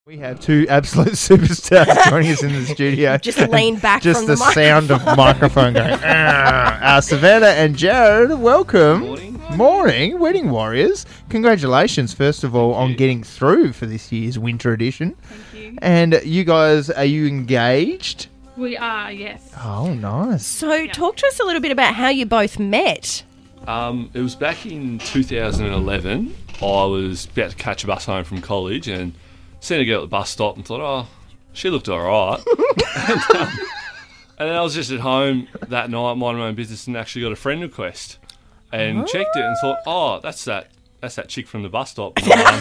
We have two absolute superstars joining us in the studio. Just lean back Just from the sound of microphone going. Savannah and Jared, welcome. Morning, Wedding Warriors. Congratulations, first of all, on getting through for this year's winter edition. Thank you. And you guys, are you engaged? We are, yes. Oh, nice. So talk to us a little bit about how you both met. It was back in 2011. I was about to catch a bus home from college and seen a girl at the bus stop and thought, oh, she looked all right. And then I was just at home that night, minding my own business, and actually got a friend request and checked it and thought, oh, that's that chick from the bus stop.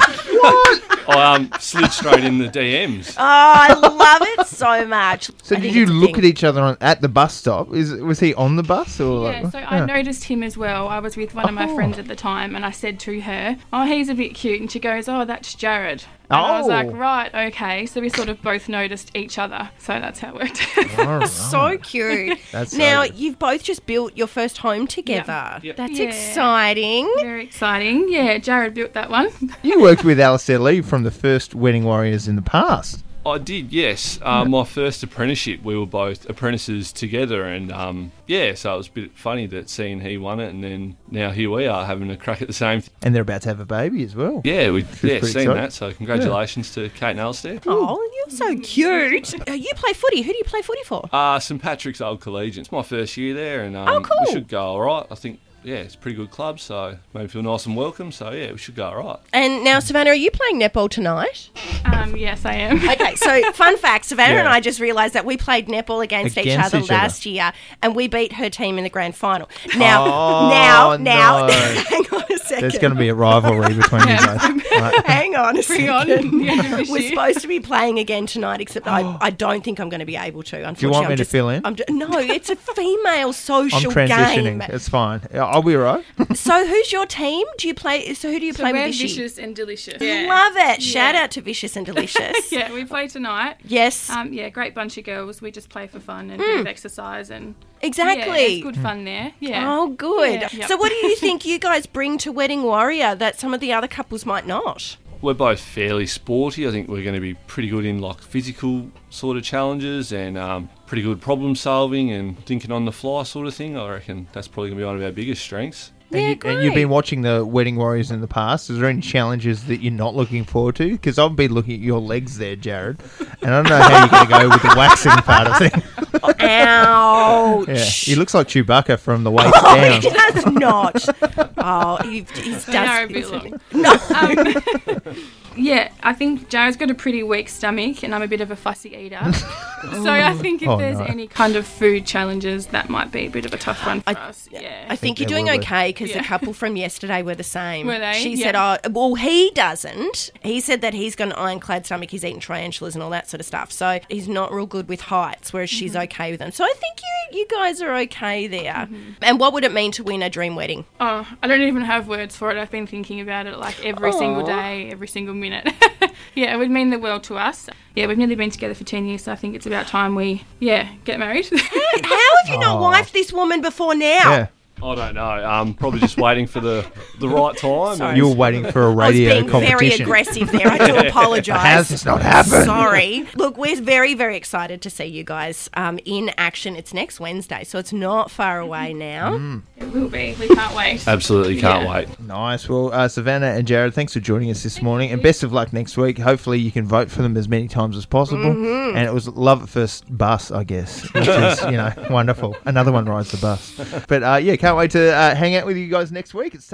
I slid straight in the DMs. Oh, I love it so much. So did you look at each other at the bus stop? Was he on the bus? Or Yeah, so I noticed him as well. I was with one of my friends at the time and I said to her, oh, he's a bit cute. And she goes, oh, that's Jared. And I was like, right, okay. So we sort of both noticed each other. So that's how it worked. All right. So cute. That's now, so good. you've both just built your first home together. Yep. That's Yeah. exciting. Very exciting. Yeah, Jared built that one. You worked with Alistair Lee from the first Wedding Warriors in the past. I did, yes. My first apprenticeship, we were both apprentices together, and so it was a bit funny that seeing he won it, and then now here we are having a crack at the same thing. And they're about to have a baby as well. Yeah, pretty seen exciting. that. So congratulations to Kate and Alistair. Oh, you're so cute. You play footy. Who do you play footy for? St Patrick's Old Collegiate. It's my first year there, and cool. we should go all right. I think, it's a pretty good club, so made me feel nice and welcome. So, we should go all right. And now, Savannah, are you playing netball tonight? Yes, I am. Okay, so fun fact, Savannah Yeah. and I just realised that we played netball against each other last year and we beat her team in the grand final. Now, no. hang on a second. There's going to be a rivalry between you both. Right. Hang on a Bring on second. the end of this We're year. supposed to be playing again tonight, except I don't think I'm going to be able to, unfortunately. Do you want me to fill in? No, it's a female social I'm transitioning. game. It's fine. I'll be all right. So who's your team? Who do you play So with we're Vishy? vicious and delicious. Love it. Shout out to Vicious and Delicious. Yeah, we play tonight. Yes. Great bunch of girls. We just play for fun and a bit of exercise and Exactly. Yeah, it's good fun there. Yeah. Oh, good. Yeah. Yep. So what do you think you guys bring to Wedding Warrior that some of the other couples might not? We're both fairly sporty. I think we're going to be pretty good in physical sort of challenges and pretty good problem solving and thinking on the fly sort of thing. I reckon that's probably going to be one of our biggest strengths. And you've been watching the Wedding Warriors in the past. Is there any challenges that you're not looking forward to? Because I've been looking at your legs there, Jared, and I don't know how you're going to go with the waxing part of things. Ouch. Yeah, he looks like Chewbacca from the waist Oh, down. he does not. Oh, he's They are a does. bit long. No. Yeah, I think Jared's got a pretty weak stomach and I'm a bit of a fussy eater. So I think if Oh, there's no. any kind of food challenges, that might be a bit of a tough one for us. Yeah. I think they you're doing will be. okay because the Yeah. couple from yesterday were the same. Were they? She Yeah. said, oh, well, he doesn't. He said that he's got an ironclad stomach. He's eaten tarantulas and all that sort of stuff. So he's not real good with heights, whereas she's okay with them. So I think you guys are okay there. And what would it mean to win a dream wedding? Oh, I don't even have words for it. I've been thinking about it every single day, every single minute. Yeah, it would mean the world to us. Yeah, we've nearly been together for 10 years, so I think it's about time we, get married. How have you not wifed this woman before now? Yeah, I don't know. Probably just waiting for the right time. Sorry. you were waiting for a I was radio being very competition. aggressive there. I do apologise. Has this not happened? Sorry. Look, we're very, very excited to see you guys in action. It's next Wednesday, so it's not far away now. It will be. We can't wait. Absolutely can't Yeah. wait. Nice. Well, Savannah and Jared, thanks for joining us this morning, and best of luck next week. Hopefully, you can vote for them as many times as possible. And it was love at first bus, I guess, which is wonderful. Another one rides the bus. But can't wait to hang out with you guys next week. It's